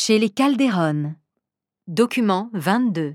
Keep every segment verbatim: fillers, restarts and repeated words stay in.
Chez les Calderon. Document vingt-deux.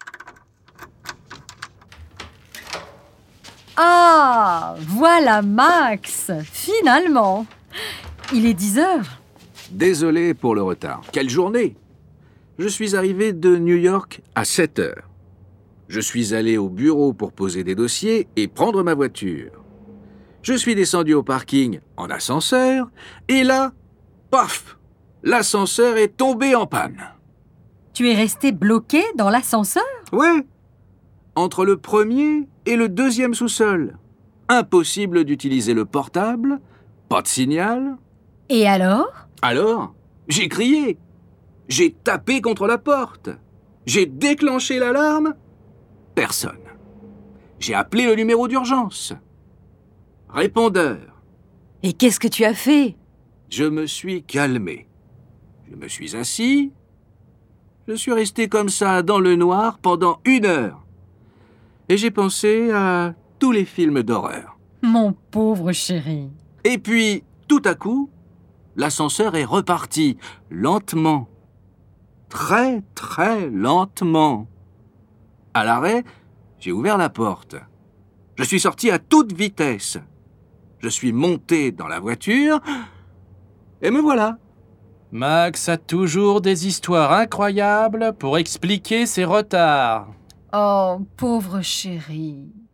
Ah, voilà Max, finalement. Il est dix heures. Désolé pour le retard. Quelle journée! Je suis arrivé de New York à sept heures. Je suis allé au bureau pour poser des dossiers et prendre ma voiture. Je suis descendu au parking en ascenseur et là, paf! L'ascenseur est tombé en panne. Tu es resté bloqué dans l'ascenseur? Ouais, entre le premier et le deuxième sous-sol. Impossible d'utiliser le portable, pas de signal. Et alors? Alors, j'ai crié. J'ai tapé contre la porte. J'ai déclenché l'alarme. Personne. J'ai appelé le numéro d'urgence. Répondeur. Et qu'est-ce que tu as fait? Je me suis calmé. Je me suis assis. Je suis resté comme ça dans le noir pendant une heure. Et j'ai pensé à tous les films d'horreur. Mon pauvre chéri. Et puis, tout à coup, l'ascenseur est reparti, lentement. Très, très lentement. À l'arrêt, j'ai ouvert la porte. Je suis sorti à toute vitesse. Je suis monté dans la voiture et me voilà. Max a toujours des histoires incroyables pour expliquer ses retards. Oh, pauvre chéri.